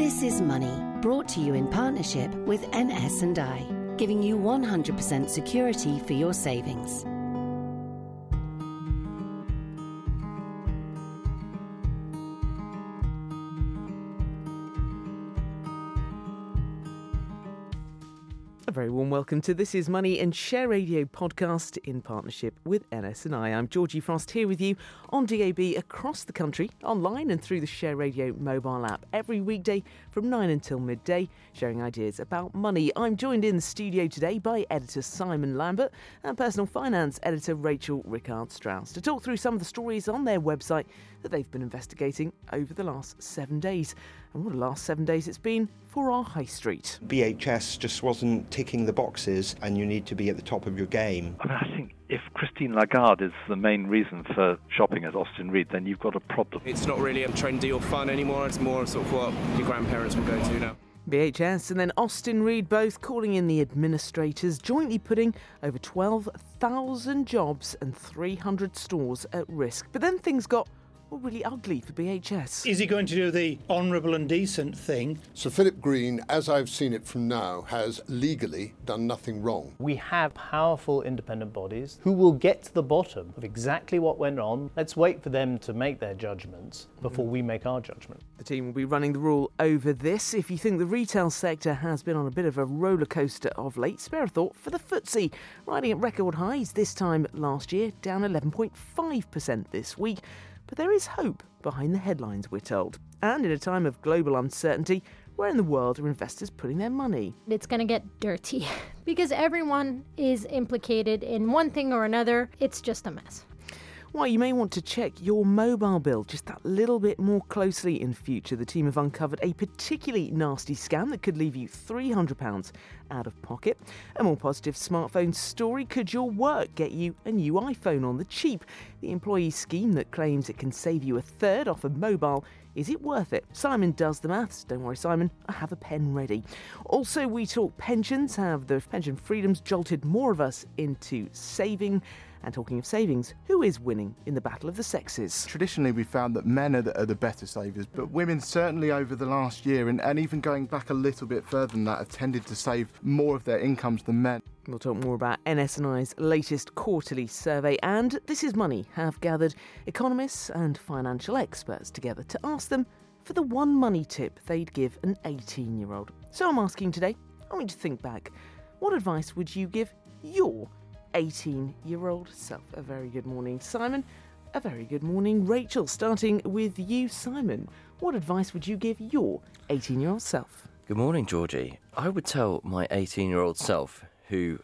This is Money, brought to you in partnership with NS&I, giving you 100% security for your savings. A very warm welcome to This Is Money and Share Radio podcast in partnership with NS&I. I'm Georgie Frost here with you on DAB across the country, online and through the Share Radio mobile app every weekday from 9 until midday, sharing ideas about money. I'm joined in the studio today by editor Simon Lambert and personal finance editor Rachel Rickard-Strauss to talk through some of the stories on their website that they've been investigating over the last 7 days. And what a last 7 days it's been for our high street. BHS just wasn't ticking the boxes, and you need to be at the top of your game. I think if Christine Lagarde is the main reason for shopping at Austin Reed, then you've got a problem. It's not really a trendy or fun anymore, it's more sort of what your grandparents will go to now. BHS and then Austin Reed both calling in the administrators, jointly putting over 12,000 jobs and 300 stores at risk. But then things got really ugly for BHS. Is he going to do the honourable and decent thing? Sir Philip Green, as I've seen it from now, has legally done nothing wrong. We have powerful independent bodies who will get to the bottom of exactly what went on. Let's wait for them to make their judgments before we make our judgment. The team will be running the rule over this. If you think the retail sector has been on a bit of a roller coaster of late, spare a thought for the FTSE, riding at record highs this time last year, down 11.5% this week. But there is hope behind the headlines, we're told. And in a time of global uncertainty, where in the world are investors putting their money? It's going to get dirty because everyone is implicated in one thing or another. It's just a mess. Why, you may want to check your mobile bill just that little bit more closely in future. The team have uncovered a particularly nasty scam that could leave you £300 out of pocket. A more positive smartphone story: could your work get you a new iPhone on the cheap? The employee scheme that claims it can save you a third off a mobile, is it worth it? Simon does the maths. Don't worry, Simon, I have a pen ready. Also, we talk pensions. Have the pension freedoms jolted more of us into saving? And talking of savings, who is winning in the battle of the sexes? Traditionally, we found that men are the better savers, but women certainly over the last year, and even going back a little bit further than that, have tended to save more of their incomes than men. We'll talk more about NS&I's latest quarterly survey, and This Is Money have gathered economists and financial experts together to ask them for the one money tip they'd give an 18-year-old. So I'm asking today, I want you to think back. What advice would you give your 18-year-old self? A very good morning, Simon. A very good morning, Rachel. Starting with you, Simon. What advice would you give your 18-year-old self? Good morning, Georgie. I would tell my 18-year-old self, who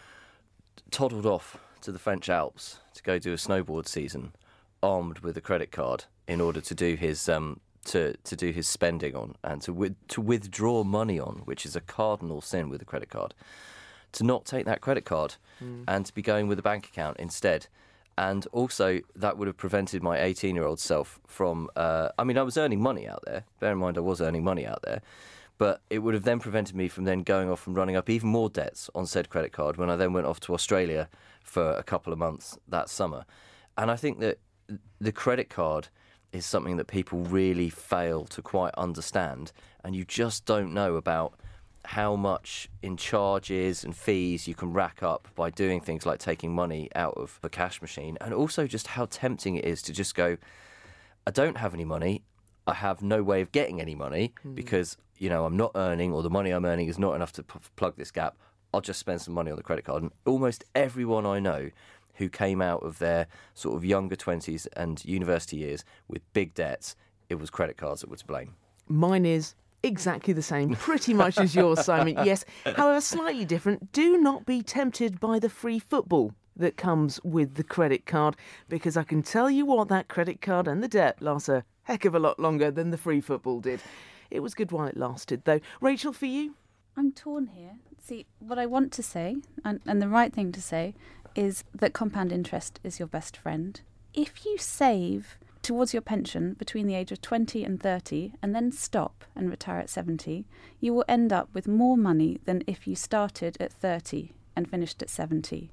toddled off to the French Alps to go do a snowboard season, armed with a credit card in order to do his to do his spending on and to withdraw money on, which is a cardinal sin with a credit card. To not take that credit card and to be going with a bank account instead. And also, that would have prevented my 18-year-old self from... I was earning money out there. Bear in mind, I was earning money out there. But it would have then prevented me from then going off and running up even more debts on said credit card when I then went off to Australia for a couple of months that summer. And I think that the credit card is something that people really fail to quite understand. And you just don't know about how much in charges and fees you can rack up by doing things like taking money out of a cash machine, and also just how tempting it is to just go, I don't have any money, I have no way of getting any money because, I'm not earning, or the money I'm earning is not enough to plug this gap. I'll just spend some money on the credit card. And almost everyone I know who came out of their sort of younger 20s and university years with big debts, it was credit cards that were to blame. Mine is exactly the same, pretty much as yours, Simon. Yes, however, slightly different. Do not be tempted by the free football that comes with the credit card, because I can tell you what, that credit card and the debt lasts a heck of a lot longer than the free football did. It was good while it lasted, though. Rachel, for you? I'm torn here. See, what I want to say, and the right thing to say, is that compound interest is your best friend. If you save towards your pension between the age of 20 and 30 and then stop and retire at 70, you will end up with more money than if you started at 30 and finished at 70.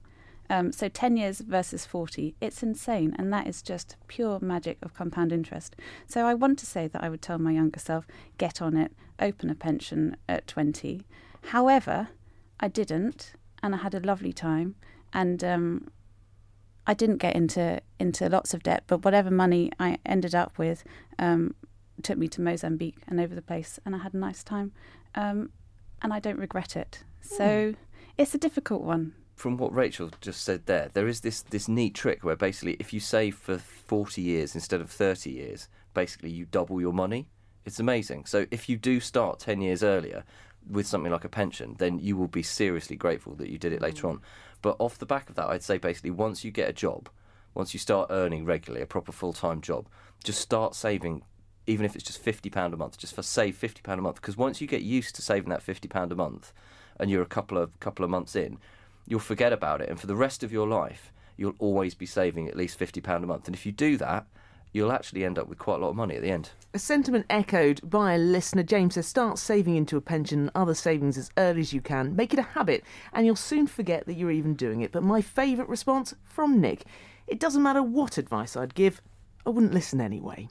So 10 years versus 40, it's insane. And that is just pure magic of compound interest. So I want to say that I would tell my younger self, get on it, open a pension at 20. However, I didn't, and I had a lovely time. And I didn't get into lots of debt, but whatever money I ended up with took me to Mozambique and over the place, and I had a nice time. And I don't regret it. So it's a difficult one. From what Rachel just said there is this neat trick where basically if you save for 40 years instead of 30 years, basically you double your money. It's amazing. So if you do start 10 years earlier with something like a pension, then you will be seriously grateful that you did it later on. But off the back of that, I'd say basically once you get a job, once you start earning regularly, a proper full-time job, just start saving, even if it's just £50 a month, just save £50 a month. Because once you get used to saving that £50 a month and you're a couple of months in, you'll forget about it, and for the rest of your life, you'll always be saving at least £50 a month. And if you do that, you'll actually end up with quite a lot of money at the end. A sentiment echoed by a listener. James says, start saving into a pension and other savings as early as you can. Make it a habit, and you'll soon forget that you're even doing it. But my favourite response from Nick, it doesn't matter what advice I'd give, I wouldn't listen anyway.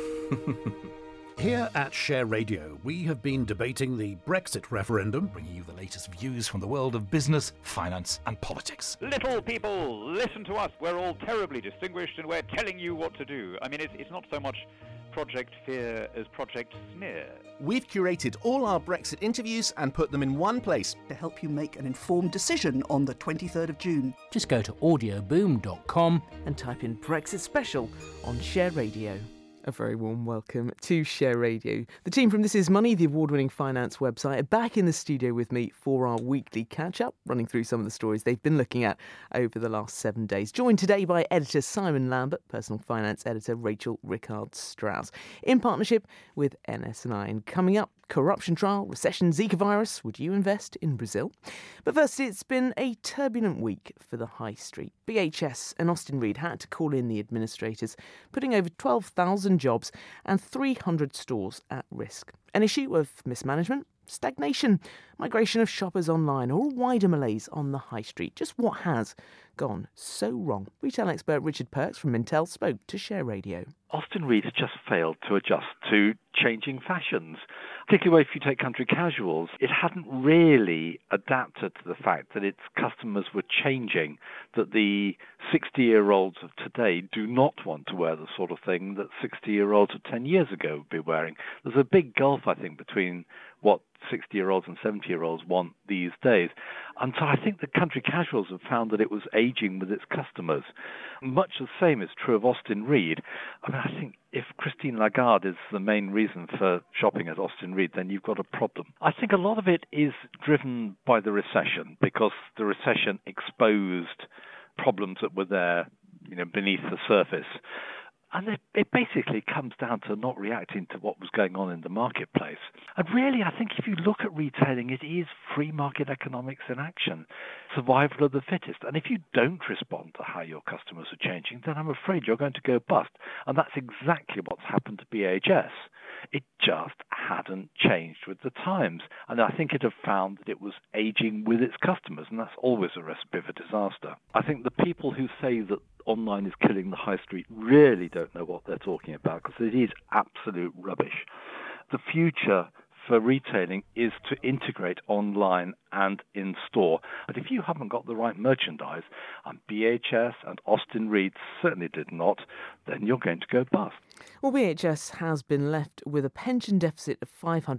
Here at Share Radio, we have been debating the Brexit referendum, bringing you the latest views from the world of business, finance and politics. Little people, listen to us. We're all terribly distinguished and we're telling you what to do. I mean, it's not so much Project Fear as Project Sneer. We've curated all our Brexit interviews and put them in one place to help you make an informed decision on the 23rd of June. Just go to audioboom.com and type in Brexit Special on Share Radio. A very warm welcome to Share Radio. The team from This Is Money, the award-winning finance website, are back in the studio with me for our weekly catch-up, running through some of the stories they've been looking at over the last 7 days. Joined today by editor Simon Lambert, personal finance editor Rachel Rickard-Strauss, in partnership with NS&I. And coming up, corruption trial, recession, Zika virus. Would you invest in Brazil? But first, it's been a turbulent week for the high street. BHS and Austin Reed had to call in the administrators, putting over 12,000 jobs and 300 stores at risk. An issue of mismanagement, stagnation, migration of shoppers online, or a wider malaise on the high street. Just what has gone so wrong? Retail expert Richard Perks from Mintel spoke to Share Radio. Austin Reed has just failed to adjust to changing fashions. Particularly if you take country casuals, it hadn't really adapted to the fact that its customers were changing, that the 60-year-olds of today do not want to wear the sort of thing that 60-year-olds of 10 years ago would be wearing. There's a big gulf, I think, between what 60-year-olds and 70-year-olds want these days. And so I think the country casuals have found that it was aging with its customers. Much the same is true of Austin Reed. I mean, I think if Christine Lagarde is the main reason for shopping at Austin Reed, then you've got a problem. I think a lot of it is driven by the recession, because the recession exposed problems that were there, beneath the surface. And it basically comes down to not reacting to what was going on in the marketplace. And really, I think if you look at retailing, it is free market economics in action, survival of the fittest. And if you don't respond to how your customers are changing, then I'm afraid you're going to go bust. And that's exactly what's happened to BHS. It just hadn't changed with the times. And I think it had found that it was aging with its customers, and that's always a recipe for disaster. I think the people who say that online is killing the high street really don't know what they're talking about, because it is absolute rubbish. The future for retailing is to integrate online and in-store. But if you haven't got the right merchandise, and BHS and Austin Reed certainly did not, then you're going to go bust. Well, BHS has been left with a pension deficit of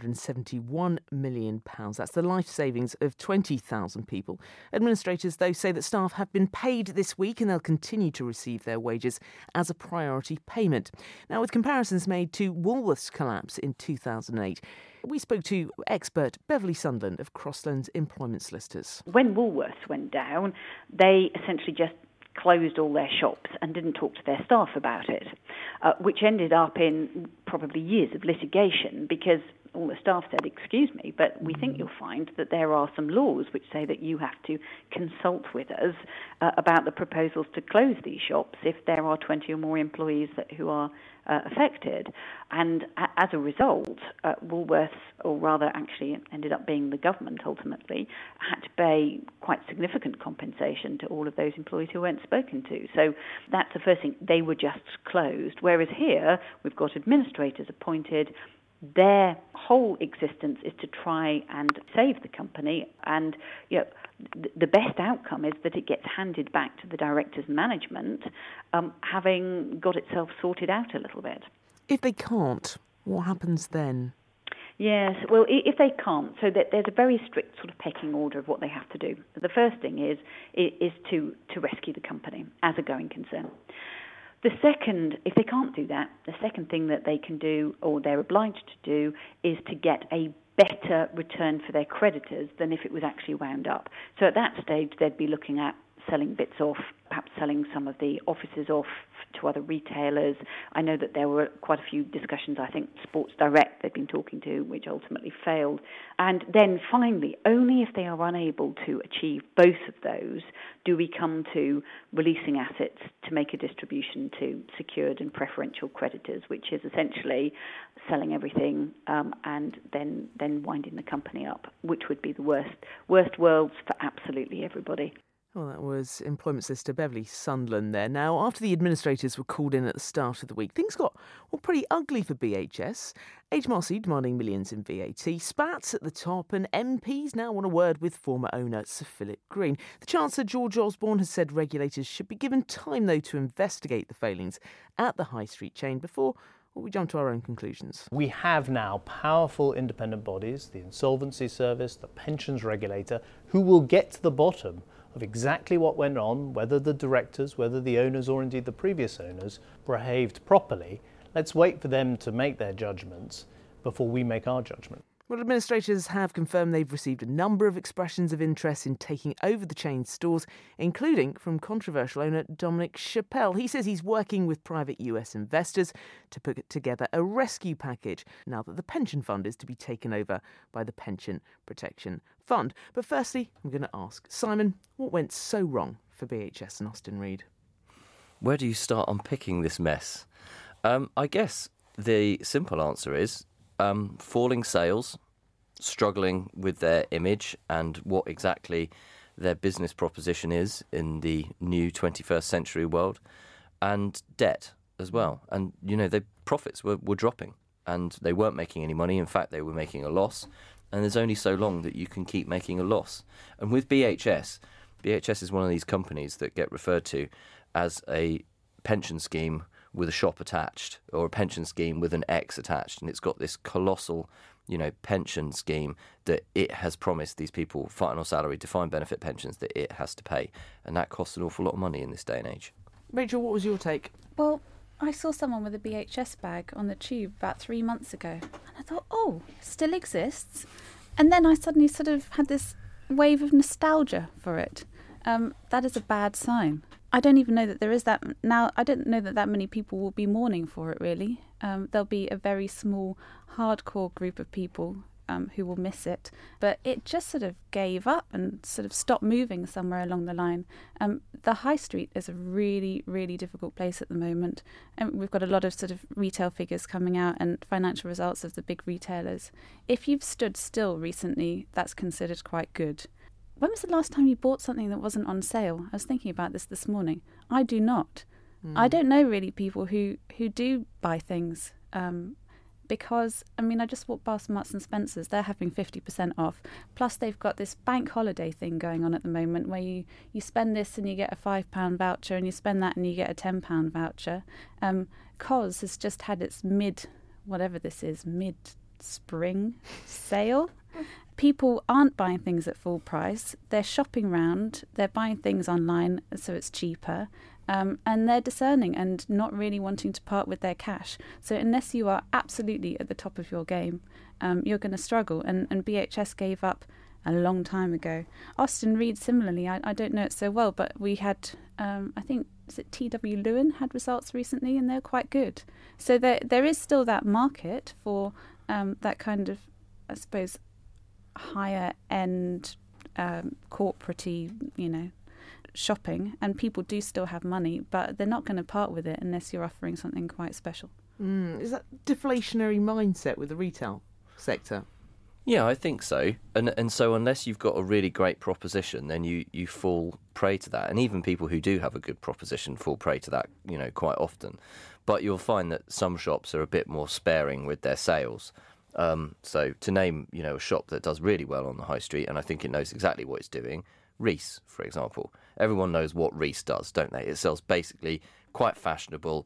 £571 million. That's the life savings of 20,000 people. Administrators, though, say that staff have been paid this week and they'll continue to receive their wages as a priority payment. Now, with comparisons made to Woolworths' collapse in 2008, we spoke to expert Beverly Sunderland of Crosslands Employment Solicitors. When Woolworths went down, they essentially just closed all their shops and didn't talk to their staff about it, which ended up in probably years of litigation, because all the staff said, excuse me, but we think you'll find that there are some laws which say that you have to consult with us about the proposals to close these shops if there are 20 or more employees who are affected. And as a result, Woolworths, or rather actually it ended up being the government ultimately, had to pay quite significant compensation to all of those employees who weren't spoken to. So that's the first thing. They were just closed. Whereas here, we've got administrators appointed. Their whole existence is to try and save the company, and the best outcome is that it gets handed back to the directors and management, having got itself sorted out a little bit. If they can't, what happens then? Yes, well, if they can't, so that there's a very strict sort of pecking order of what they have to do. The first thing is to rescue the company as a going concern. The second, if they can't do that, the second thing that they can do, or they're obliged to do, is to get a better return for their creditors than if it was actually wound up. So at that stage, they'd be looking at selling bits off, perhaps selling some of the offices off to other retailers. I know that there were quite a few discussions, I think Sports Direct they've been talking to, which ultimately failed. And then finally, only if they are unable to achieve both of those do we come to releasing assets to make a distribution to secured and preferential creditors, which is essentially selling everything and then winding the company up, which would be the worst worlds for absolutely everybody. Well, that was Employment Solicitor Beverly Sundland there. Now, after the administrators were called in at the start of the week, things got pretty ugly for BHS. HMRC demanding millions in VAT, spats at the top, and MPs now want a word with former owner Sir Philip Green. The Chancellor, George Osborne, has said regulators should be given time, though, to investigate the failings at the high street chain before we jump to our own conclusions. We have now powerful independent bodies, the Insolvency Service, the Pensions Regulator, who will get to the bottom of exactly what went on, whether the directors, whether the owners, or indeed the previous owners behaved properly. Let's wait for them to make their judgments before we make our judgment. Well, administrators have confirmed they've received a number of expressions of interest in taking over the chain's stores, including from controversial owner Dominic Chappelle. He says he's working with private US investors to put together a rescue package now that the pension fund is to be taken over by the Pension Protection Fund. But firstly, I'm going to ask Simon, what went so wrong for BHS and Austin Reed? Where do you start unpicking this mess? I guess the simple answer is falling sales, struggling with their image and what exactly their business proposition is in the new 21st century world, and debt as well. And, their profits were dropping and they weren't making any money. In fact, they were making a loss. And there's only so long that you can keep making a loss. And with BHS is one of these companies that get referred to as a pension scheme with a shop attached, or a pension scheme with an X attached, and it's got this colossal, pension scheme that it has promised these people final salary, defined benefit pensions that it has to pay, and that costs an awful lot of money in this day and age. Rachel, what was your take? Well, I saw someone with a BHS bag on the tube about 3 months ago, and I thought, oh, still exists. And then I suddenly sort of had this wave of nostalgia for it. That is a bad sign. I don't even know that there is that now. I don't know that many people will be mourning for it, really. There'll be a very small, hardcore group of people who will miss it. But it just sort of gave up and sort of stopped moving somewhere along the line. The high street is a really, really difficult place at the moment. And we've got a lot of sort of retail figures coming out and financial results of the big retailers. If you've stood still recently, that's considered quite good. When was the last time you bought something that wasn't on sale? I was thinking about this morning. I do not. I don't know really people who do buy things because, I just walked past Marks and Spencer's. They're having 50% off. Plus they've got this bank holiday thing going on at the moment where you spend this and you get a £5 voucher, and you spend that and you get a £10 voucher. COS has just had its mid-spring sale. People aren't buying things at full price. They're shopping round. They're buying things online, so it's cheaper. And they're discerning and not really wanting to part with their cash. So unless you are absolutely at the top of your game, you're going to struggle. And BHS gave up a long time ago. Austin Reed, similarly, I don't know it so well, but we had, I think, is it TW Lewin had results recently, and they're quite good. So there is still that market for that kind of, I suppose, higher end corporate-y, shopping, and people do still have money, but they're not going to part with it unless you're offering something quite special. Is that deflationary mindset with the retail sector? Yeah, I think so. And so unless you've got a really great proposition, then you fall prey to that. And even people who do have a good proposition fall prey to that, quite often. But you'll find that some shops are a bit more sparing with their sales. So to name, a shop that does really well on the high street, and I think it knows exactly what it's doing, Reiss, for example. Everyone knows what Reiss does, don't they? It sells basically quite fashionable,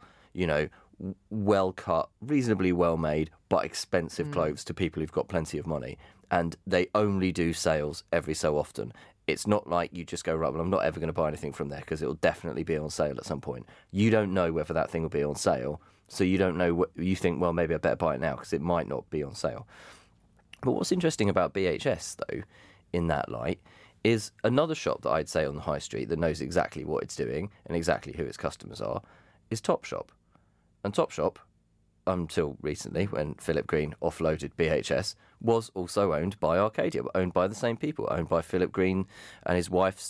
well cut, reasonably well made, but expensive clothes to people who've got plenty of money. And they only do sales every so often. It's not like you just go, right, well, I'm not ever going to buy anything from there because it'll definitely be on sale at some point. You don't know whether that thing will be on sale, so you don't know you think, well, maybe I better buy it now because it might not be on sale. But what's interesting about BHS, though, in that light, is another shop that I'd say on the high street that knows exactly what it's doing and exactly who its customers are is Topshop. And Topshop, until recently, when Philip Green offloaded BHS, was also owned by Arcadia, owned by the same people, owned by Philip Green and his wife's,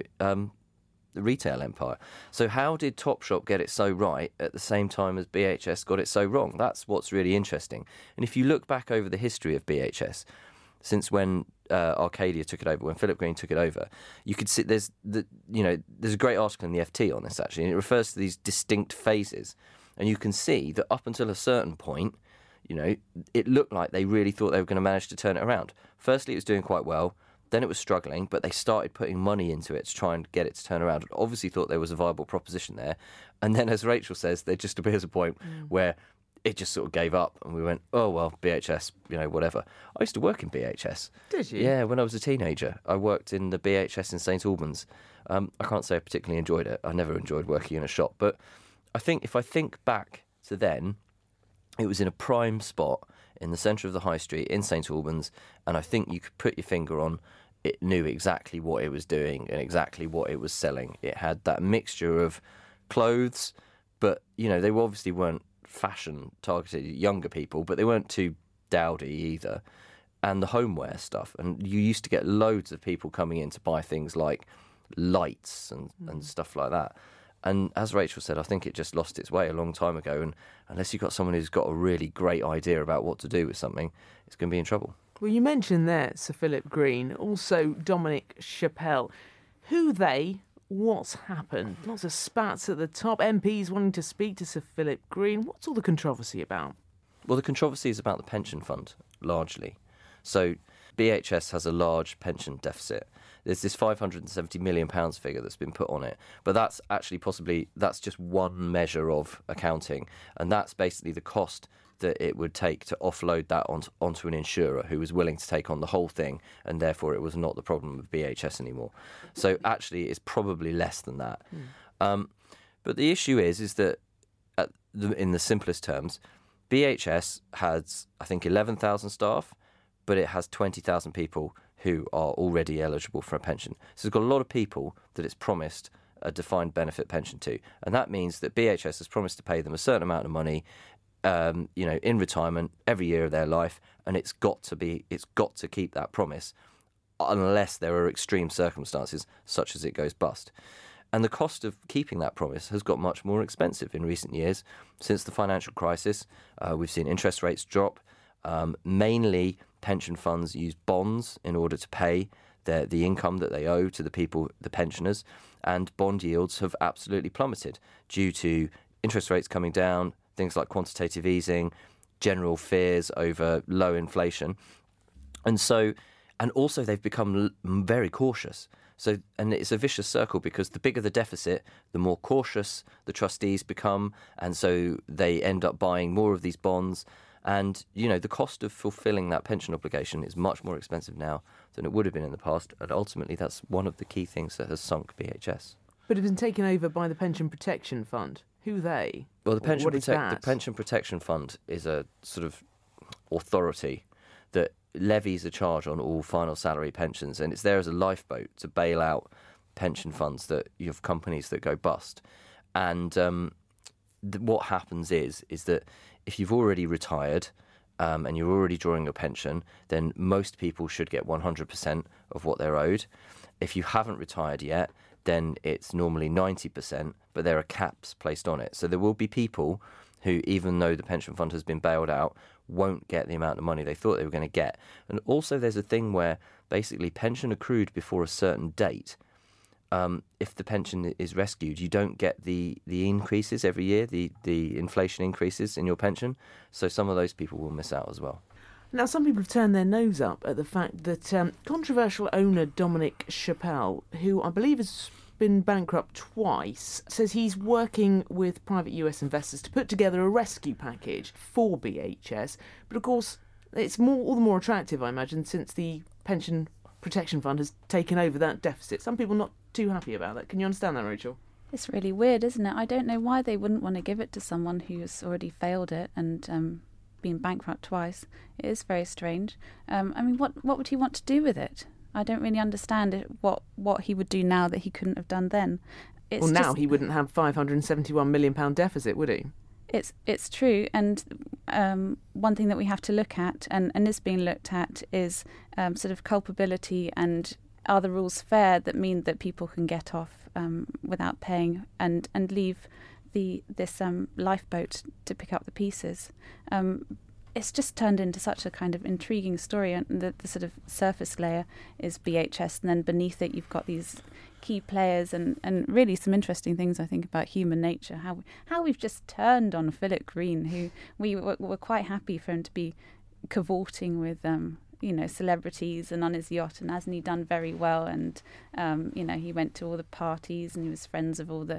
retail empire. So how did Topshop get it so right at the same time as BHS got it so wrong? That's what's really interesting. And if you look back over the history of BHS, since when Arcadia took it over, when Philip Green took it over, you could see there's a great article in the FT on this, actually, and it refers to these distinct phases. And you can see that up until a certain point, it looked like they really thought they were going to manage to turn it around. Firstly, it was doing quite well. Then it was struggling, but they started putting money into it to try and get it to turn around. Obviously thought there was a viable proposition there. And then, as Rachel says, there just appears a point where it just sort of gave up. And we went, oh, well, BHS, whatever. I used to work in BHS. Did you? Yeah, when I was a teenager. I worked in the BHS in St Albans. I can't say I particularly enjoyed it. I never enjoyed working in a shop, but if I think back to then, it was in a prime spot in the centre of the high street in St Albans, and I think you could put your finger on it, knew exactly what it was doing and exactly what it was selling. It had that mixture of clothes, but, they obviously weren't fashion targeted at younger people, but they weren't too dowdy either, and the homeware stuff. And you used to get loads of people coming in to buy things like lights and stuff like that. And as Rachel said, I think it just lost its way a long time ago. And unless you've got someone who's got a really great idea about what to do with something, it's going to be in trouble. Well, you mentioned there Sir Philip Green, also Dominic Chappell. Who they? What's happened? Lots of spats at the top, MPs wanting to speak to Sir Philip Green. What's all the controversy about? Well, the controversy is about the pension fund, largely. So BHS has a large pension deficit. There's this £570 million figure that's been put on it. But that's actually that's just one measure of accounting. And that's basically the cost that it would take to offload that onto an insurer who was willing to take on the whole thing, and therefore it was not the problem of BHS anymore. So actually it's probably less than that. But the issue is that in the simplest terms, BHS has, I think, 11,000 staff, but it has 20,000 people who are already eligible for a pension. So it's got a lot of people that it's promised a defined benefit pension to. And that means that BHS has promised to pay them a certain amount of money, in retirement every year of their life, and it's got to keep that promise unless there are extreme circumstances such as it goes bust. And the cost of keeping that promise has got much more expensive in recent years. Since the financial crisis, we've seen interest rates drop. Mainly pension funds use bonds in order to pay the income that they owe to the pensioners, and bond yields have absolutely plummeted due to interest rates coming down, things like quantitative easing, general fears over low inflation. And also they've become very cautious. And it's a vicious circle because the bigger the deficit, the more cautious the trustees become, and so they end up buying more of these bonds. And, the cost of fulfilling that pension obligation is much more expensive now than it would have been in the past. And ultimately, that's one of the key things that has sunk BHS. But it's been taken over by the Pension Protection Fund. Who are they? Well, the Pension Protection Fund is a sort of authority that levies a charge on all final salary pensions, and it's there as a lifeboat to bail out pension funds that you have companies that go bust. And what happens is that if you've already retired and you're already drawing a pension, then most people should get 100% of what they're owed. If you haven't retired yet, then it's normally 90%, but there are caps placed on it. So there will be people who, even though the pension fund has been bailed out, won't get the amount of money they thought they were going to get. And also there's a thing where basically pension accrued before a certain date, if the pension is rescued, you don't get the increases every year, the inflation increases in your pension. So some of those people will miss out as well. Now, some people have turned their nose up at the fact that controversial owner Dominic Chappelle, who I believe has been bankrupt twice, says he's working with private US investors to put together a rescue package for BHS. But of course, it's all the more attractive, I imagine, since the Pension Protection Fund has taken over that deficit. Some people not too happy about that. Can you understand that, Rachel? It's really weird, isn't it? I don't know why they wouldn't want to give it to someone who's already failed it and been bankrupt twice. It is very strange. I mean, what would he want to do with it? I don't really understand what he would do now that he couldn't have done then. Well, now he wouldn't have £571 million deficit, would he? It's true, and one thing that we have to look at, and is being looked at, is sort of culpability, and are the rules fair that mean that people can get off without paying and leave this lifeboat to pick up the pieces. It's just turned into such a kind of intriguing story, and the sort of surface layer is BHS, and then beneath it you've got these key players and really some interesting things, I think, about human nature, how we've just turned on Philip Green, who we were quite happy for him to be cavorting with celebrities and on his yacht, and hasn't he done very well, and he went to all the parties and he was friends of all the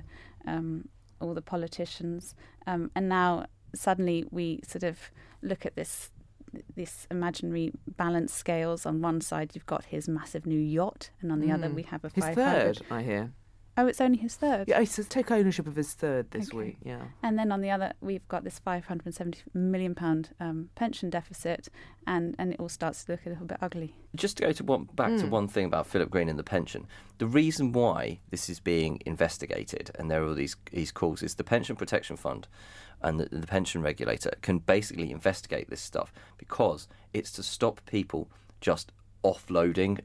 politicians, and now suddenly we sort of look at this imaginary balance scales. On one side you've got his massive new yacht, and on the other we have his third, I hear. Oh, it's only his third? Yeah, he says take ownership of his third this week, yeah. And then on the other, we've got this £570 million pension deficit, and it all starts to look a little bit ugly. Just to go to one thing about Philip Green and the pension, the reason why this is being investigated, and there are all these calls, is the Pension Protection Fund and the pension regulator can basically investigate this stuff, because it's to stop people just offloading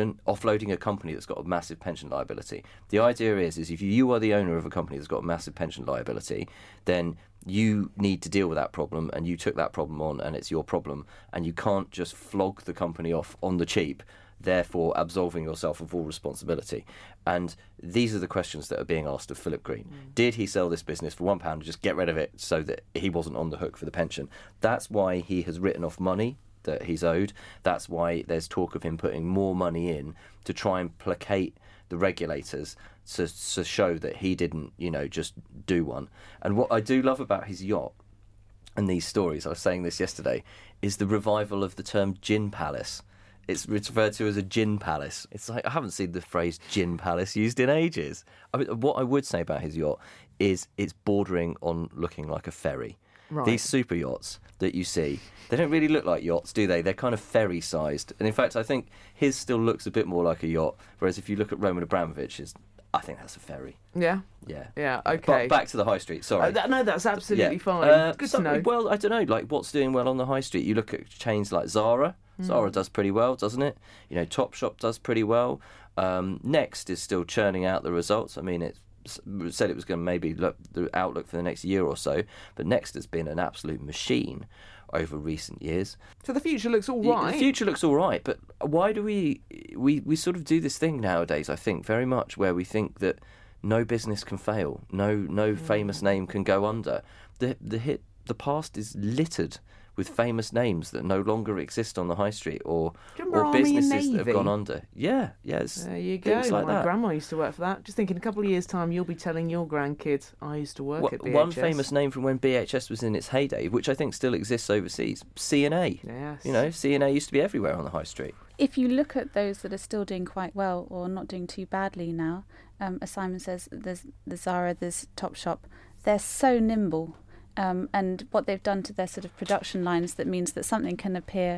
a company that's got a massive pension liability. The idea is if you are the owner of a company that's got a massive pension liability, then you need to deal with that problem, and you took that problem on, and it's your problem, and you can't just flog the company off on the cheap, therefore absolving yourself of all responsibility. And these are the questions that are being asked of Philip Green. Did he sell this business for £1 and just get rid of it so that he wasn't on the hook for the pension? That's why he has written off money that he's owed. That's why there's talk of him putting more money in to try and placate the regulators to show that he didn't, just do one. And what I do love about his yacht and these stories, I was saying this yesterday, is the revival of the term gin palace. It's referred to as a gin palace. It's like, I haven't seen the phrase gin palace used in ages. I mean, what I would say about his yacht is it's bordering on looking like a ferry. Right. These super yachts that you see, they don't really look like yachts, do they? They're kind of ferry-sized. And in fact, I think his still looks a bit more like a yacht, whereas if you look at Roman Abramovich's, I think that's a ferry. Yeah? Yeah, okay. But back to the high street, sorry. No, that's absolutely fine. Good to know. Well, I don't know, like what's doing well on the high street? You look at chains like Zara. Zara does pretty well, doesn't it? Topshop does pretty well. Next is still churning out the results. I mean, it said it was going to maybe look the outlook for the next year or so, but Next has been an absolute machine over recent years. So the future looks all right. The future looks all right, but why do we sort of do this thing nowadays, I think, very much, where we think that no business can fail, no famous name can go under. The past is littered with famous names that no longer exist on the high street, or businesses that have gone under. Yeah. There you go. Like my grandma used to work for that. Just think in a couple of years' time, you'll be telling your grandkids, I used to work at BHS. One famous name from when BHS was in its heyday, which I think still exists overseas, C&A. Yes. C&A used to be everywhere on the high street. If you look at those that are still doing quite well or not doing too badly now, as Simon says, there's Zara, there's Topshop, they're so nimble. And what they've done to their sort of production lines, that means that something can appear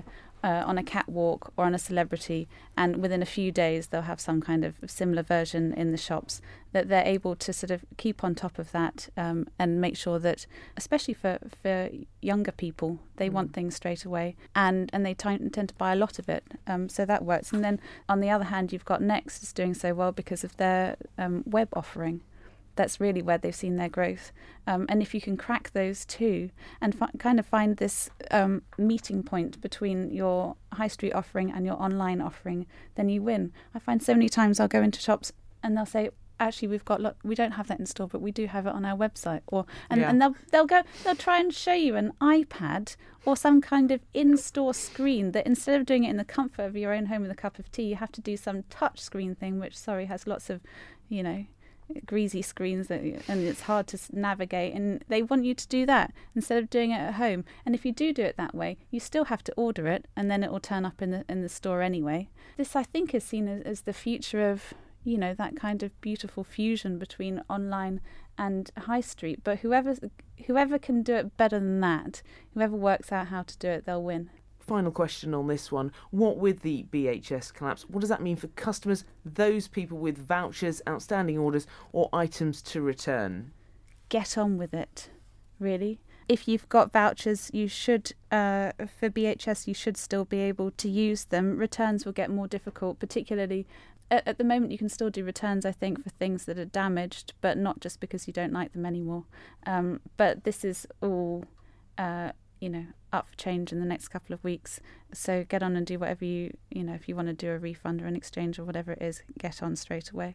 on a catwalk or on a celebrity, and within a few days they'll have some kind of similar version in the shops, that they're able to sort of keep on top of that and make sure that, especially for younger people, they want things straight away, and they tend to buy a lot of it, so that works. And then on the other hand, you've got Next is doing so well because of their web offering. That's really where they've seen their growth. And if you can crack those two and kind of find this meeting point between your high street offering and your online offering, then you win. I find so many times I'll go into shops and they'll say, actually, we don't have that in store, but we do have it on our website. And they'll try and show you an iPad or some kind of in-store screen that instead of doing it in the comfort of your own home with a cup of tea, you have to do some touch screen thing, which, has lots of, greasy screens and it's hard to navigate, and they want you to do that instead of doing it at home. And if you do it that way, you still have to order it, and then it will turn up in the store anyway. This, I think, is seen as the future of that kind of beautiful fusion between online and high street. But whoever can do it better than that, whoever works out how to do it, they'll win. Final question on this one. What with the BHS collapse, what does that mean for customers, those people with vouchers, outstanding orders or items to return? Get on with it, really. If you've got vouchers, you should, for BHS, you should still be able to use them. Returns will get more difficult, particularly at the moment. You can still do returns, I think, for things that are damaged, but not just because you don't like them anymore. But this is all, up for change in the next couple of weeks. So get on and do whatever if you want to do a refund or an exchange or whatever it is, get on straight away.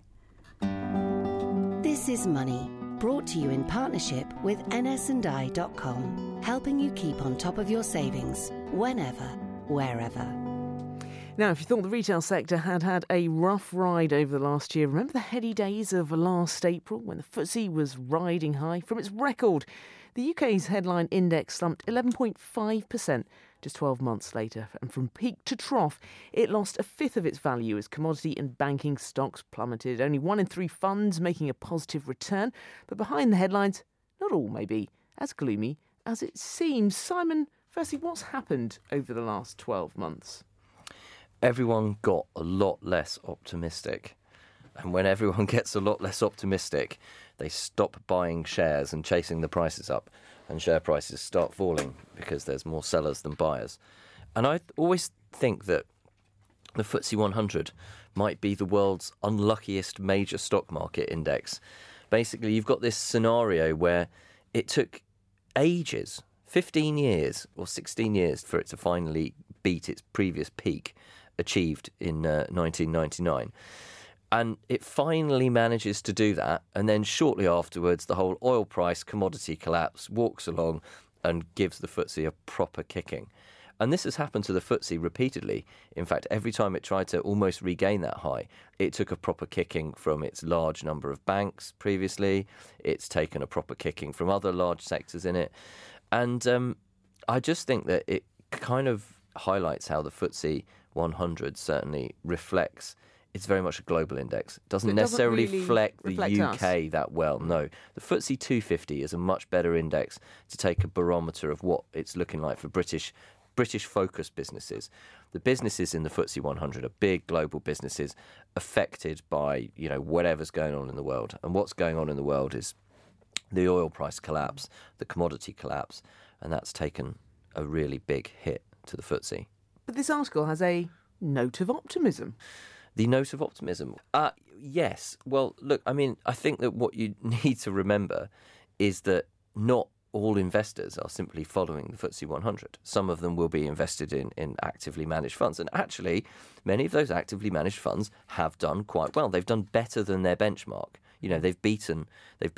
This is Money, brought to you in partnership with ns&i.com, helping you keep on top of your savings, whenever, wherever. Now, if you thought the retail sector had a rough ride over the last year, remember the heady days of last April when the FTSE was riding high from its record? The UK's headline index slumped 11.5% just 12 months later, and from peak to trough, it lost a fifth of its value as commodity and banking stocks plummeted. Only 1 in 3 funds making a positive return, but behind the headlines, not all may be as gloomy as it seems. Simon, firstly, what's happened over the last 12 months? Everyone got a lot less optimistic. And when everyone gets a lot less optimistic, they stop buying shares and chasing the prices up, and share prices start falling because there's more sellers than buyers. And I always think that the FTSE 100 might be the world's unluckiest major stock market index. Basically, you've got this scenario where it took ages, 15 years or 16 years, for it to finally beat its previous peak achieved in 1999. And it finally manages to do that, and then shortly afterwards the whole oil price commodity collapse walks along and gives the FTSE a proper kicking. And this has happened to the FTSE repeatedly. In fact, every time it tried to almost regain that high, it took a proper kicking from its large number of banks previously. It's taken a proper kicking from other large sectors in it. And I just think that it kind of highlights how the FTSE 100 certainly reflects. It's very much a global index. It doesn't necessarily really reflect the UK us. That well, no. The FTSE 250 is a much better index to take a barometer of what it's looking like for British-focused businesses. The businesses in the FTSE 100 are big global businesses affected by, whatever's going on in the world. And what's going on in the world is the oil price collapse, the commodity collapse, and that's taken a really big hit to the FTSE. But this article has a note of optimism. The note of optimism? Yes. Well, look, I think that what you need to remember is that not all investors are simply following the FTSE 100. Some of them will be invested in actively managed funds. And actually, many of those actively managed funds have done quite well. They've done better than their benchmark. They've beaten the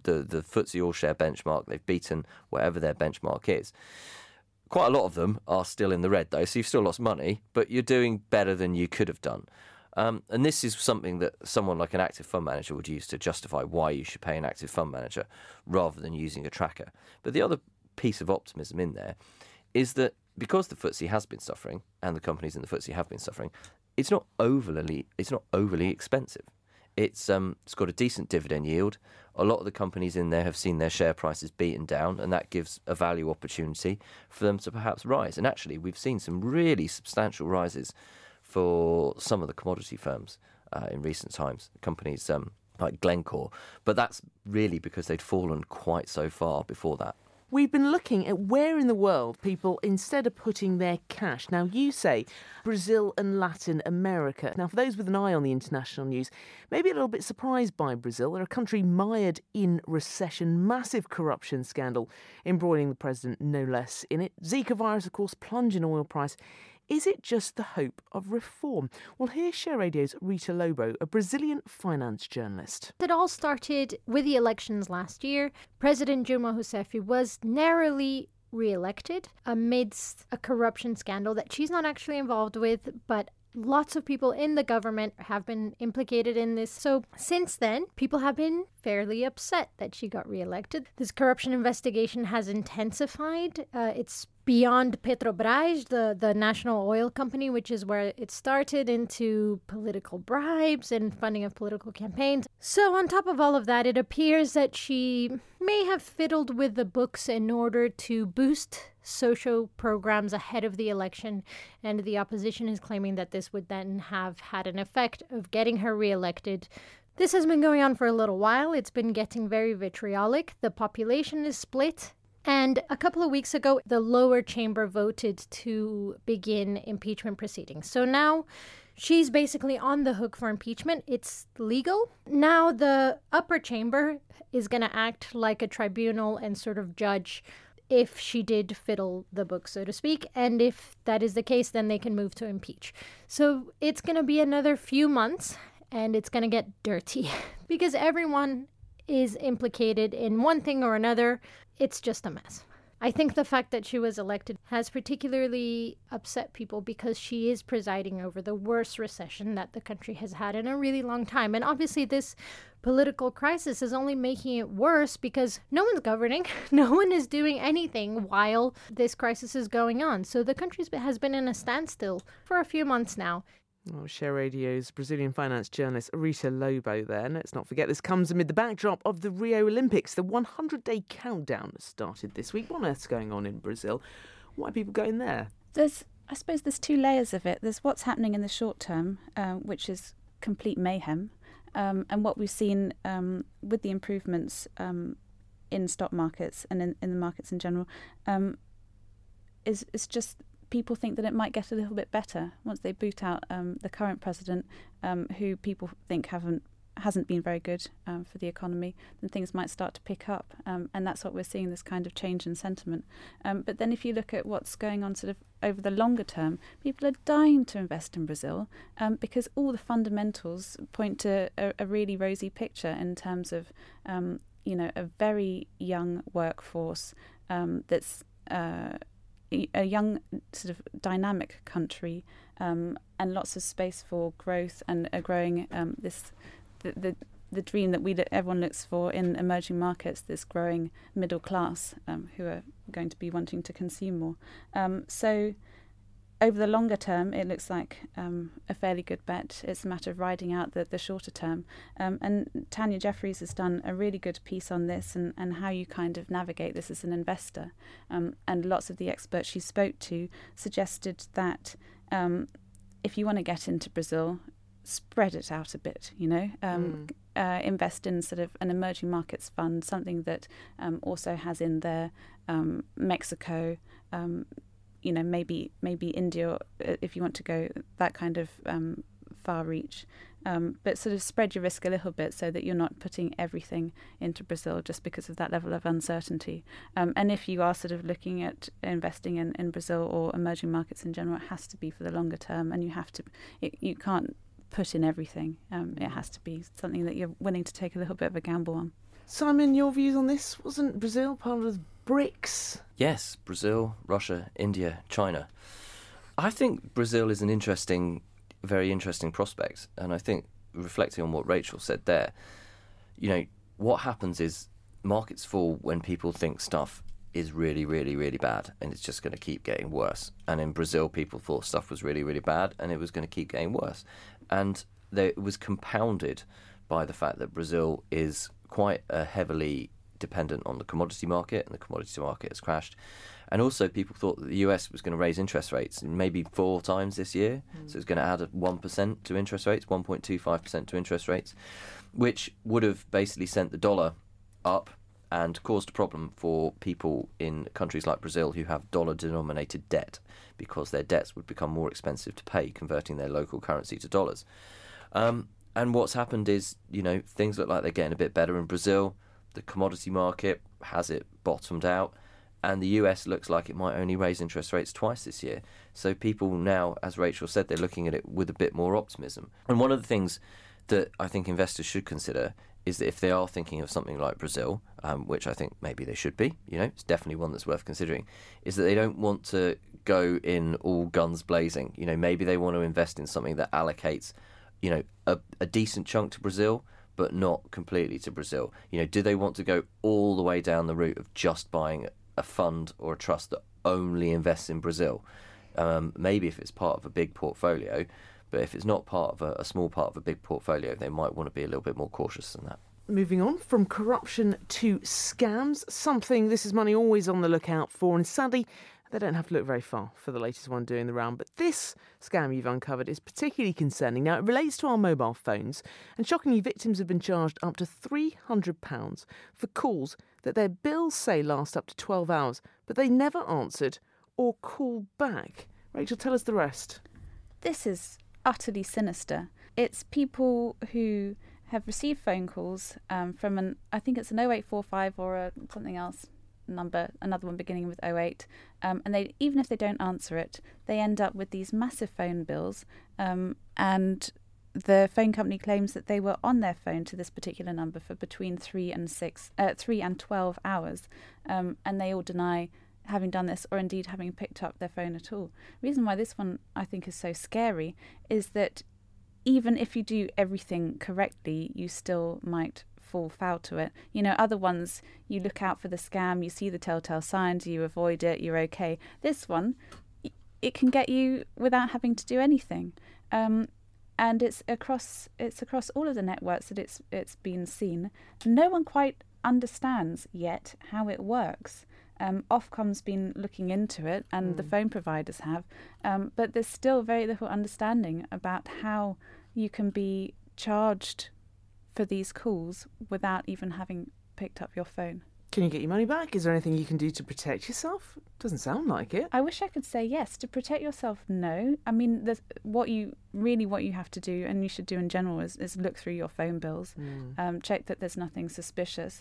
FTSE All-Share benchmark. They've beaten whatever their benchmark is. Quite a lot of them are still in the red, though, so you've still lost money, but you're doing better than you could have done. And this is something that someone like an active fund manager would use to justify why you should pay an active fund manager rather than using a tracker. But the other piece of optimism in there is that because the FTSE has been suffering and the companies in the FTSE have been suffering, it's not overly expensive. It's got a decent dividend yield. A lot of the companies in there have seen their share prices beaten down, and that gives a value opportunity for them to perhaps rise. And actually, we've seen some really substantial rises for some of the commodity firms in recent times, companies like Glencore. But that's really because they'd fallen quite so far before that. We've been looking at where in the world people, instead of putting their cash, now you say Brazil and Latin America. Now, for those with an eye on the international news, maybe a little bit surprised by Brazil. They're a country mired in recession, massive corruption scandal embroiling the president, no less, in it. Zika virus, of course, plunging oil price. Is it just the hope of reform? Well, here's Share Radio's Rita Lobo, a Brazilian finance journalist. It all started with the elections last year. President Dilma Rousseff was narrowly re-elected amidst a corruption scandal that she's not actually involved with, but lots of people in the government have been implicated in this. So since then, people have been fairly upset that she got re-elected. This corruption investigation has intensified. It's beyond Petrobras, the national oil company, which is where it started, into political bribes and funding of political campaigns. So on top of all of that, it appears that she may have fiddled with the books in order to boost social programs ahead of the election, and the opposition is claiming that this would then have had an effect of getting her re-elected. This has been going on for a little while. It's been getting very vitriolic. The population is split. And a couple of weeks ago, the lower chamber voted to begin impeachment proceedings. So now she's basically on the hook for impeachment. It's legal. Now the upper chamber is going to act like a tribunal and sort of judge if she did fiddle the book, so to speak. And if that is the case, then they can move to impeach. So it's going to be another few months, and it's going to get dirty because everyone is implicated in one thing or another. It's just a mess. I think the fact that she was elected has particularly upset people because she is presiding over the worst recession that the country has had in a really long time. And obviously this political crisis is only making it worse because no one's governing. No one is doing anything while this crisis is going on. So the country has been in a standstill for a few months now. Oh, Share Radio's Brazilian finance journalist Rita Lobo there. And let's not forget, this comes amid the backdrop of the Rio Olympics. The 100-day countdown has started this week. What on earth's going on in Brazil? Why are people going there? I suppose there's two layers of it. There's what's happening in the short term, which is complete mayhem. And what we've seen with the improvements in stock markets and in the markets in general is just people think that it might get a little bit better once they boot out the current president, who people think hasn't been very good for the economy. Then things might start to pick up, and that's what we're seeing, this kind of change in sentiment. But then if you look at what's going on sort of over the longer term, people are dying to invest in Brazil because all the fundamentals point to a really rosy picture in terms of a very young workforce that's a young sort of dynamic country, and lots of space for growth and a growing the dream that everyone looks for in emerging markets, this growing middle class who are going to be wanting to consume more. So over the longer term, it looks like a fairly good bet. It's a matter of riding out the shorter term. And Tanya Jeffries has done a really good piece on this and how you kind of navigate this as an investor. And lots of the experts she spoke to suggested that if you want to get into Brazil, spread it out a bit, invest in sort of an emerging markets fund, something that also has in there Mexico, maybe India, if you want to go that kind of far reach. But sort of spread your risk a little bit so that you're not putting everything into Brazil just because of that level of uncertainty. And if you are sort of looking at investing in Brazil or emerging markets in general, it has to be for the longer term, and you can't put in everything. It has to be something that you're willing to take a little bit of a gamble on. Simon, your views on this? Wasn't Brazil part of BRICS? Yes, Brazil, Russia, India, China. I think Brazil is an very interesting prospect. And I think, reflecting on what Rachel said there, what happens is markets fall when people think stuff is really, really, really bad and it's just going to keep getting worse. And in Brazil, people thought stuff was really, really bad and it was going to keep getting worse. And it was compounded by the fact that Brazil is quite heavily dependent on the commodity market, and the commodity market has crashed. And also people thought that the US was going to raise interest rates maybe 4 times this year. So it's going to add 1% to interest rates, 1.25% to interest rates, which would have basically sent the dollar up and caused a problem for people in countries like Brazil who have dollar-denominated debt, because their debts would become more expensive to pay, converting their local currency to dollars. And what's happened is, things look like they're getting a bit better in Brazil. The commodity market, has it bottomed out? And the US looks like it might only raise interest rates twice this year. So people now, as Rachel said, they're looking at it with a bit more optimism. And one of the things that I think investors should consider is that if they are thinking of something like Brazil, which I think maybe they should be, it's definitely one that's worth considering, is that they don't want to go in all guns blazing. Maybe they want to invest in something that allocates, a decent chunk to Brazil, but not completely to Brazil. Do they want to go all the way down the route of just buying a fund or a trust that only invests in Brazil? Maybe if it's part of a big portfolio, but if it's not part of a small part of a big portfolio, they might want to be a little bit more cautious than that. Moving on from corruption to scams, something This Is Money always on the lookout for, and sadly they don't have to look very far for the latest one doing the round. But this scam you've uncovered is particularly concerning. Now, it relates to our mobile phones, and shockingly, victims have been charged up to £300 for calls that their bills say last up to 12 hours, but they never answered or called back. Rachel, tell us the rest. This is utterly sinister. It's people who have received phone calls from I think it's an 0845 or something else number, another one beginning with 08, and they, even if they don't answer it, they end up with these massive phone bills, and the phone company claims that they were on their phone to this particular number for between 3 and 12 hours, and they all deny having done this or indeed having picked up their phone at all. The reason why this one I think is so scary is that even if you do everything correctly, you still might fall foul to it. Other ones, you look out for the scam, you see the telltale signs, you avoid it, you're okay. This one, it can get you without having to do anything. And it's across all of the networks that it's been seen. No one quite understands yet how it works. Ofcom's been looking into it, and the phone providers have, but there's still very little understanding about how you can be charged for these calls without even having picked up your phone. Can you get your money back? Is there anything you can do to protect yourself? Doesn't sound like it. I wish I could say yes. To protect yourself, no. I mean, what you have to do, and you should do in general, is look through your phone bills, check that there's nothing suspicious.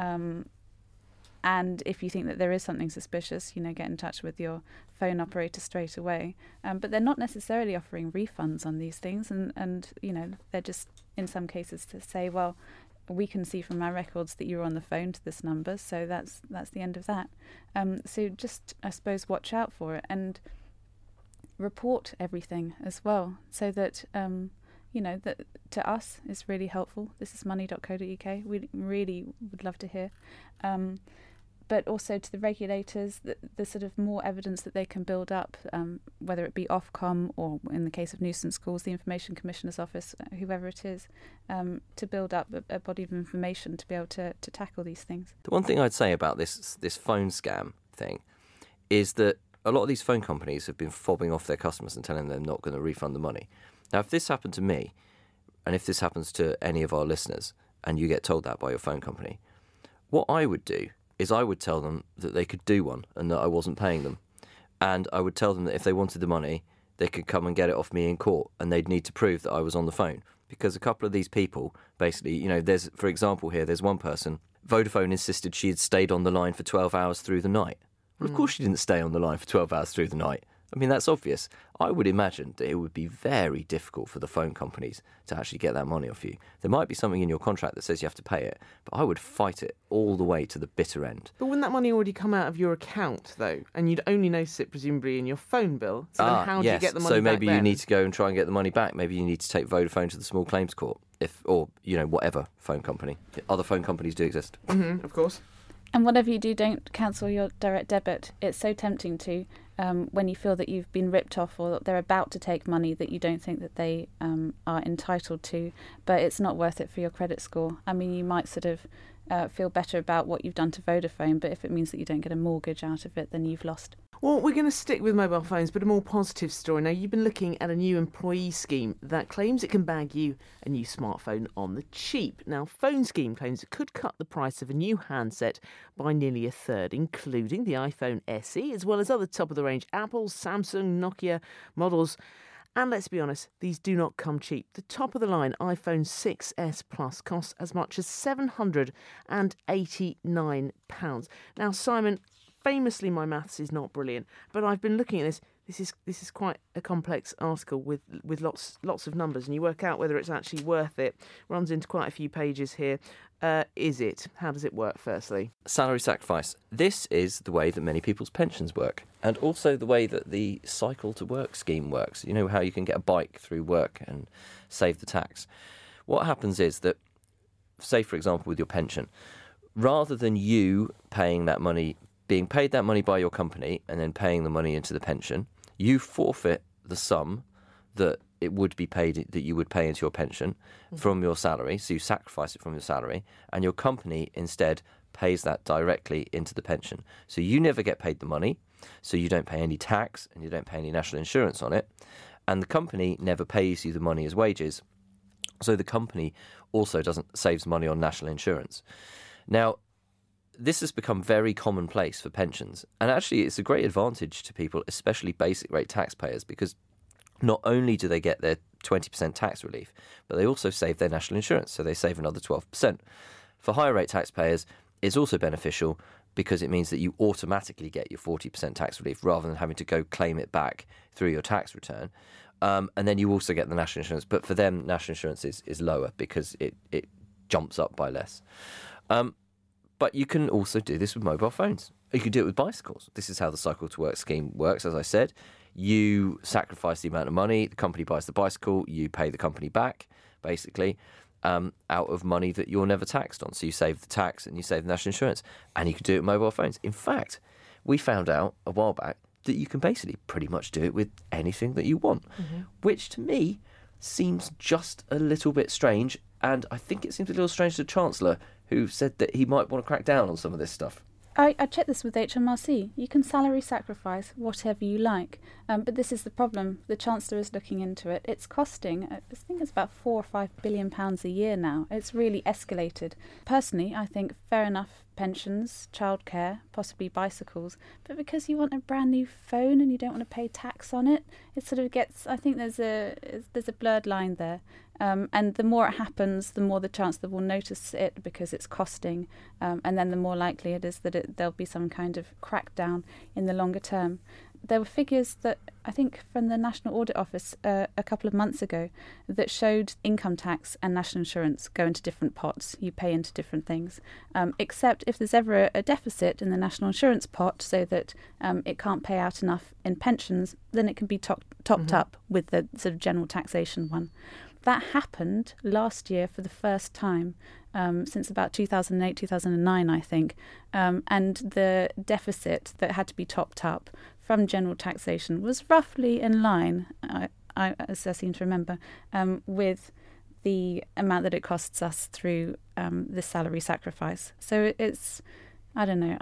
And if you think that there is something suspicious, get in touch with your phone operator straight away. But they're not necessarily offering refunds on these things, and they're just in some cases to say, well, we can see from our records that you were on the phone to this number, so that's the end of that. So just, I suppose, watch out for it and report everything as well, so that that to us is really helpful. This is money.co.uk. We really would love to hear. But also to the regulators, the sort of more evidence that they can build up, whether it be Ofcom or, in the case of nuisance calls, the Information Commissioner's Office, whoever it is, to build up a body of information to be able to tackle these things. The one thing I'd say about this phone scam thing is that a lot of these phone companies have been fobbing off their customers and telling them they're not going to refund the money. Now, if this happened to me, and if this happens to any of our listeners, and you get told that by your phone company, what I would do is I would tell them that they could do one and that I wasn't paying them. And I would tell them that if they wanted the money, they could come and get it off me in court, and they'd need to prove that I was on the phone. Because a couple of these people, basically, there's, for example here, there's one person, Vodafone insisted she had stayed on the line for 12 hours through the night. Well, of course she didn't stay on the line for 12 hours through the night. I mean, that's obvious. I would imagine that it would be very difficult for the phone companies to actually get that money off you. There might be something in your contract that says you have to pay it, but I would fight it all the way to the bitter end. But wouldn't that money already come out of your account, though? And you'd only notice it, presumably, in your phone bill. So then how do you get the money back? So maybe you need to go and try and get the money back. Maybe you need to take Vodafone to the small claims court, or whatever phone company. Other phone companies do exist. Mm-hmm, of course. And whatever you do, don't cancel your direct debit. It's so tempting to. when you feel that you've been ripped off or that they're about to take money that you don't think that they are entitled to, but it's not worth it for your credit score. I mean, you might sort of feel better about what you've done to Vodafone, but if it means that you don't get a mortgage out of it, then you've lost. Well, we're going to stick with mobile phones, but a more positive story. Now, you've been looking at a new employee scheme that claims it can bag you a new smartphone on the cheap. Now, Phone Scheme claims it could cut the price of a new handset by nearly a third, including the iPhone SE, as well as other top-of-the-range Apple, Samsung, Nokia models. And let's be honest, these do not come cheap. The top-of-the-line iPhone 6s Plus costs as much as £789. Now, Simon, famously, my maths is not brilliant, but I've been looking at this. This is quite a complex article with lots of numbers, and you work out whether it's actually worth it. Runs into quite a few pages here. Is it? How does it work, firstly? Salary sacrifice. This is the way that many people's pensions work, and also the way that the Cycle to Work scheme works. You know how you can get a bike through work and save the tax. What happens is that, say, for example, with your pension, rather than you paying that money, being paid that money by your company and then paying the money into the pension, you forfeit the sum that it would be paid, that you would pay into your pension from your salary. So you sacrifice it from your salary, and your company instead pays that directly into the pension. So you never get paid the money, so you don't pay any tax and you don't pay any national insurance on it. And the company never pays you the money as wages. So the company also saves money on national insurance. Now, this has become very commonplace for pensions. And actually, it's a great advantage to people, especially basic rate taxpayers, because not only do they get their 20% tax relief, but they also save their national insurance, so they save another 12%. For higher rate taxpayers, it's also beneficial because it means that you automatically get your 40% tax relief rather than having to go claim it back through your tax return. And then you also get the national insurance. But for them, national insurance is lower because it jumps up by less. But you can also do this with mobile phones. You can do it with bicycles. This is how the Cycle to Work scheme works, as I said. You sacrifice the amount of money, the company buys the bicycle, you pay the company back, basically, out of money that you're never taxed on. So you save the tax and you save the national insurance. And you can do it with mobile phones. In fact, we found out a while back that you can basically pretty much do it with anything that you want, which to me seems just a little bit strange. And I think it seems a little strange to the Chancellor, who said that he might want to crack down on some of this stuff. I checked this with HMRC. You can salary sacrifice whatever you like. But this is the problem. The Chancellor is looking into it. It's costing, I think it's about £4 or £5 billion a year now. It's really escalated. Personally, I think fair enough pensions, childcare, possibly bicycles. But because you want a brand new phone and you don't want to pay tax on it, it sort of gets, I think there's a blurred line there. And the more it happens, the more the Chancellor will notice it because it's costing, and then the more likely it is that there'll be some kind of crackdown in the longer term. There were figures that I think from the National Audit Office a couple of months ago that showed income tax and national insurance go into different pots. You pay into different things, except if there's ever a deficit in the national insurance pot so that it can't pay out enough in pensions, then it can be topped up with the sort of general taxation one. That happened last year for the first time since about 2008, 2009, I think. And the deficit that had to be topped up from general taxation was roughly in line, as I seem to remember, with the amount that it costs us through the salary sacrifice. So it's, I don't know,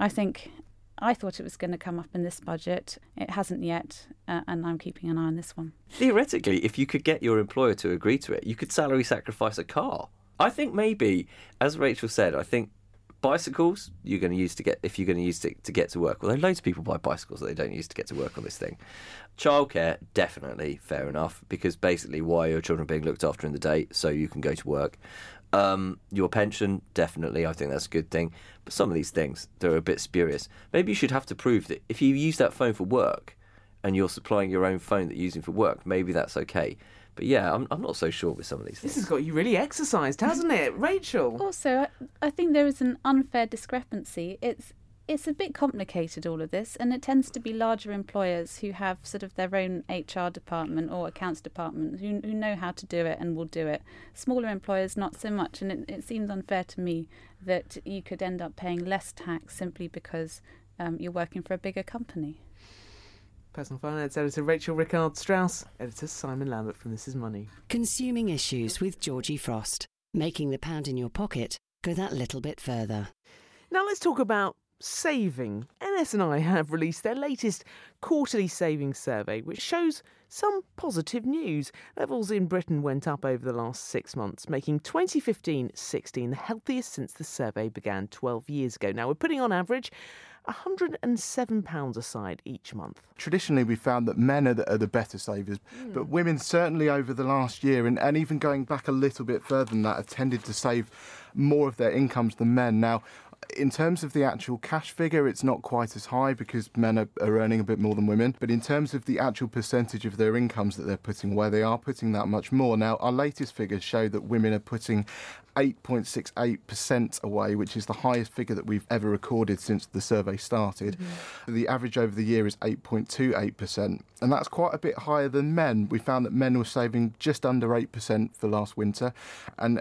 I thought it was going to come up in this budget. It hasn't yet, and I'm keeping an eye on this one. Theoretically, if you could get your employer to agree to it, you could salary sacrifice a car. I think maybe, as Rachel said, I think bicycles you're going to use to get to work. Well, loads of people buy bicycles that they don't use to get to work on this thing. Childcare, definitely, fair enough, because basically why are your children being looked after in the day? So you can go to work. Your pension, definitely, I think that's a good thing. But some of these things, they're a bit spurious. Maybe you should have to prove that if you use that phone for work and you're supplying your own phone that you're using for work, maybe that's okay. But yeah, I'm not so sure with some of these things. This has got you really exercised, hasn't it, Rachel? Also, I think there is an unfair discrepancy. It's a bit complicated, all of this, and it tends to be larger employers who have sort of their own HR department or accounts department who know how to do it and will do it. Smaller employers, not so much, and it seems unfair to me that you could end up paying less tax simply because you're working for a bigger company. Personal finance editor Rachel Rickard-Strauss, editor Simon Lambert from This Is Money. Consuming Issues with Georgie Frost. Making the pound in your pocket go that little bit further. Now let's talk about saving. NS&I have released their latest quarterly savings survey, which shows some positive news. Levels in Britain went up over the last 6 months, making 2015-16 the healthiest since the survey began 12 years ago. Now, we're putting on average £107 aside each month. Traditionally, we found that men are the better savers, but women certainly over the last year, and even going back a little bit further than that, have tended to save more of their incomes than men. Now, in terms of the actual cash figure, it's not quite as high because men are earning a bit more than women. But in terms of the actual percentage of their incomes that they're putting away, they are putting that much more. Now, our latest figures show that women are putting 8.68% away, which is the highest figure that we've ever recorded since the survey started. The average over the year is 8.28%, and that's quite a bit higher than men. We found that men were saving just under 8% for last winter, and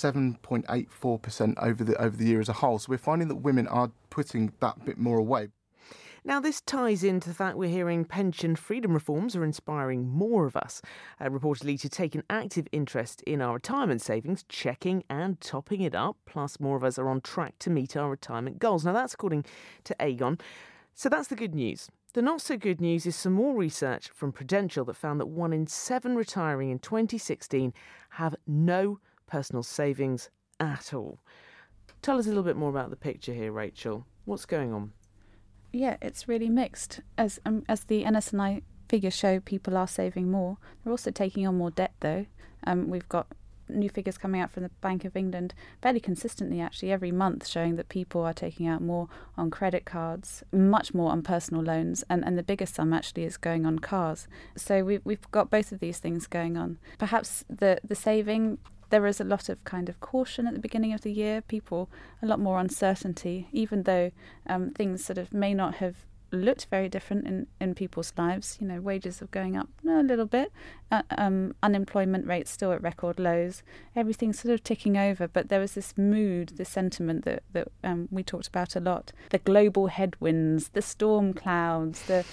7.84% over the year as a whole. So we're finding that women are putting that bit more away. Now, this ties into the fact we're hearing pension freedom reforms are inspiring more of us, reportedly to take an active interest in our retirement savings, checking and topping it up. Plus, more of us are on track to meet our retirement goals. Now, that's according to Aegon. So that's the good news. The not so good news is some more research from Prudential that found that 1 in 7 retiring in 2016 have no personal savings at all. Tell us a little bit more about the picture here, Rachel. What's going on? Yeah, it's really mixed. As the NS&I figures show, people are saving more. They're also taking on more debt, though. We've got new figures coming out from the Bank of England fairly consistently, actually, every month, showing that people are taking out more on credit cards, much more on personal loans, and the biggest sum actually is going on cars. So we've got both of these things going on. Perhaps the saving, there is a lot of kind of caution at the beginning of the year, people, a lot more uncertainty, even though things sort of may not have looked very different in people's lives. You know, wages are going up a little bit, unemployment rates still at record lows, everything's sort of ticking over, but there was this mood, this sentiment that we talked about a lot, the global headwinds, the storm clouds, the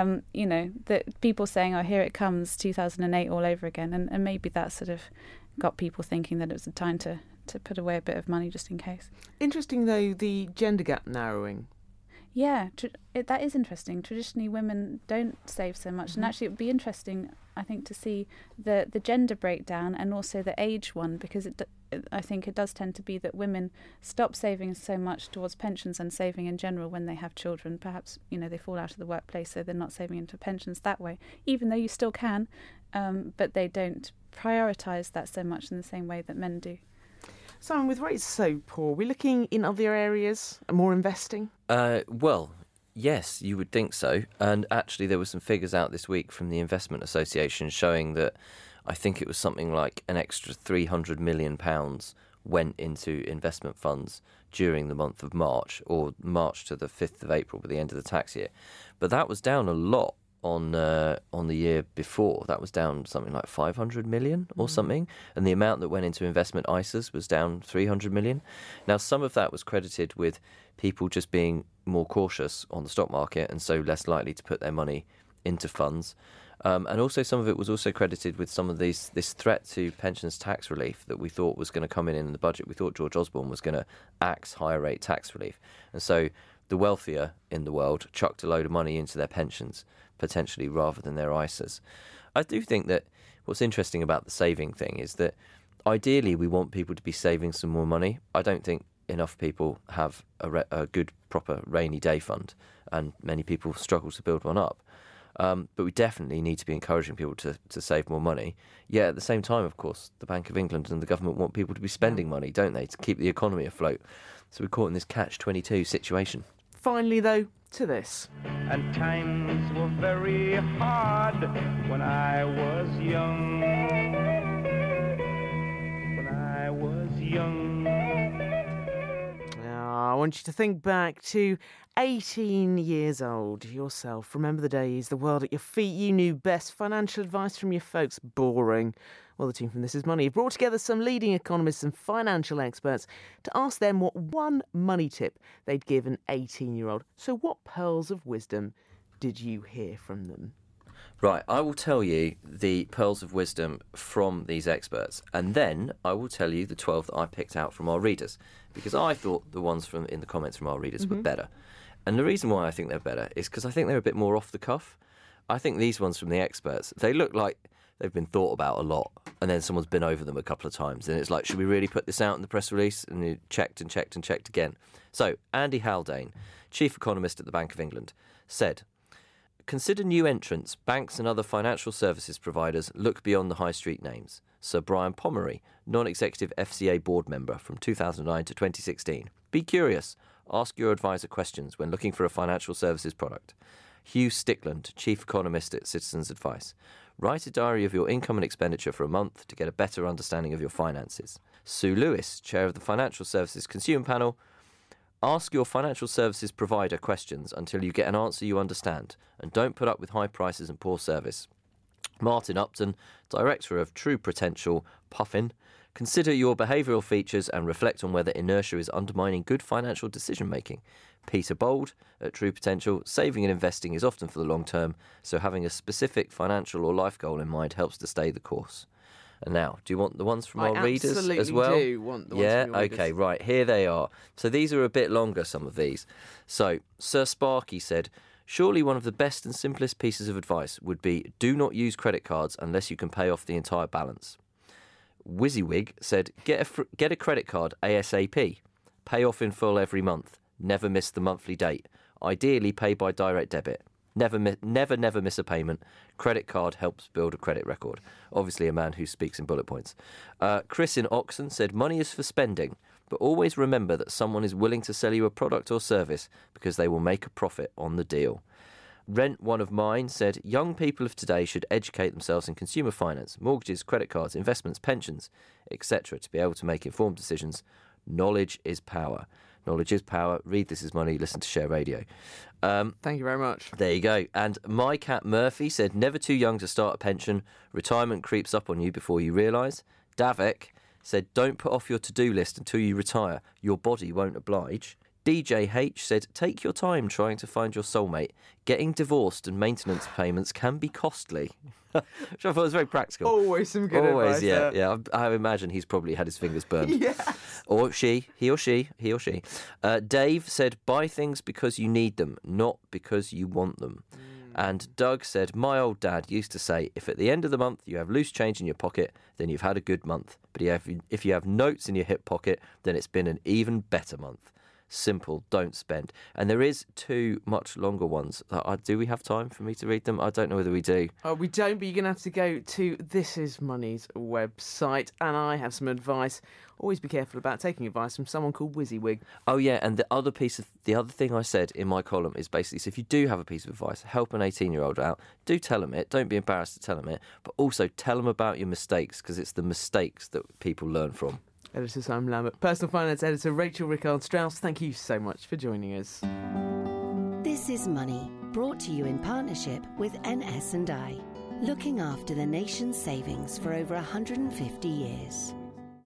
people saying, oh, here it comes, 2008 all over again, and maybe that sort of got people thinking that it was a time to put away a bit of money just in case. Interesting, though, the gender gap narrowing. Yeah, that is interesting. Traditionally, women don't save so much, and actually it would be interesting, I think, to see the gender breakdown and also the age one, because I think it does tend to be that women stop saving so much towards pensions and saving in general when they have children. Perhaps, they fall out of the workplace, so they're not saving into pensions that way, even though you still can, but they don't prioritise that so much in the same way that men do. Simon, with rates so poor, we're looking in other areas, more investing? Well, yes, you would think so. And actually there were some figures out this week from the Investment Association showing that I think it was something like an extra £300 million went into investment funds during the month of March, or March to the 5th of April, at the end of the tax year. But that was down a lot on the year before. That was down something like 500 million or something, and the amount that went into investment ISAs was down 300 million. Now, some of that was credited with people just being more cautious on the stock market and so less likely to put their money into funds. And also some of it was also credited with some of this threat to pensions tax relief that we thought was going to come in the budget. We thought George Osborne was going to axe higher rate tax relief. And so the wealthier in the world chucked a load of money into their pensions, potentially, rather than their ISAs. I do think that what's interesting about the saving thing is that ideally we want people to be saving some more money. I don't think enough people have a good, proper rainy day fund, and many people struggle to build one up. But we definitely need to be encouraging people to save more money. Yet at the same time, of course, the Bank of England and the government want people to be spending money, don't they, to keep the economy afloat. So we're caught in this catch-22 situation. Finally, though, to this. And times were very hard when I was young. I want you to think back to 18 years old yourself. Remember the days, the world at your feet. You knew best. Financial advice from your folks, boring. Well, the team from This Is Money have brought together some leading economists and financial experts to ask them what one money tip they'd give an 18-year-old. So what pearls of wisdom did you hear from them? Right, I will tell you the pearls of wisdom from these experts, and then I will tell you the 12 that I picked out from our readers, because I thought the ones in the comments from our readers were better. And the reason why I think they're better is because I think they're a bit more off the cuff. I think these ones from the experts, they look like they've been thought about a lot, and then someone's been over them a couple of times, and it's like, should we really put this out in the press release? And you checked and checked and checked again. So, Andy Haldane, chief economist at the Bank of England, said, consider new entrants. Banks and other financial services providers look beyond the high street names. Sir Brian Pomeroy, non-executive FCA board member from 2009 to 2016. Be curious. Ask your advisor questions when looking for a financial services product. Hugh Stickland, chief economist at Citizens Advice. Write a diary of your income and expenditure for a month to get a better understanding of your finances. Sue Lewis, chair of the Financial Services Consumer Panel. Ask your financial services provider questions until you get an answer you understand, and don't put up with high prices and poor service. Martin Upton, director of True Potential, Puffin. Consider your behavioural features and reflect on whether inertia is undermining good financial decision-making. Peter Bold, at True Potential, saving and investing is often for the long term, so having a specific financial or life goal in mind helps to stay the course. And now, do you want the ones from our readers as well? I absolutely do want the ones from your readers. Okay, right, here they are. So these are a bit longer, some of these. So, Sir Sparky said, surely one of the best and simplest pieces of advice would be do not use credit cards unless you can pay off the entire balance. WYSIWYG said, get a credit card ASAP. Pay off in full every month. Never miss the monthly date. Ideally, pay by direct debit. Never miss a payment. Credit card helps build a credit record. Obviously a man who speaks in bullet points. Chris in Oxon said, money is for spending, but always remember that someone is willing to sell you a product or service because they will make a profit on the deal. Rent One of Mine said, young people of today should educate themselves in consumer finance, mortgages, credit cards, investments, pensions, etc. to be able to make informed decisions. Knowledge is power. Knowledge is power. Read This Is Money. Listen to Share Radio. Thank you very much. There you go. And My Cat Murphy said, never too young to start a pension. Retirement creeps up on you before you realise. Davek said, don't put off your to-do list until you retire. Your body won't oblige. DJ H said, take your time trying to find your soulmate. Getting divorced and maintenance payments can be costly. Which I thought was very practical. Always some good advice. Yeah. I imagine he's probably had his fingers burned. Yes. Or he or she. Dave said, buy things because you need them, not because you want them. And Doug said, my old dad used to say, if at the end of the month you have loose change in your pocket, then you've had a good month. But if you have notes in your hip pocket, then it's been an even better month. Simple, don't spend. And there is two much longer ones. Do we have time for me to read them? I don't know whether we do. We don't, but you're going to have to go to This Is Money's website, and I have some advice. Always be careful about taking advice from someone called WYSIWYG. Oh yeah, and the other thing I said in my column is basically, so if you do have a piece of advice, help an 18-year-old out, do tell them it. Don't be embarrassed to tell them it, but also tell them about your mistakes, because it's the mistakes that people learn from. Editor Simon Lambert, Personal Finance Editor Rachel Rickard-Strauss, thank you so much for joining us. This is Money, brought to you in partnership with NS&I, looking after the nation's savings for over 150 years.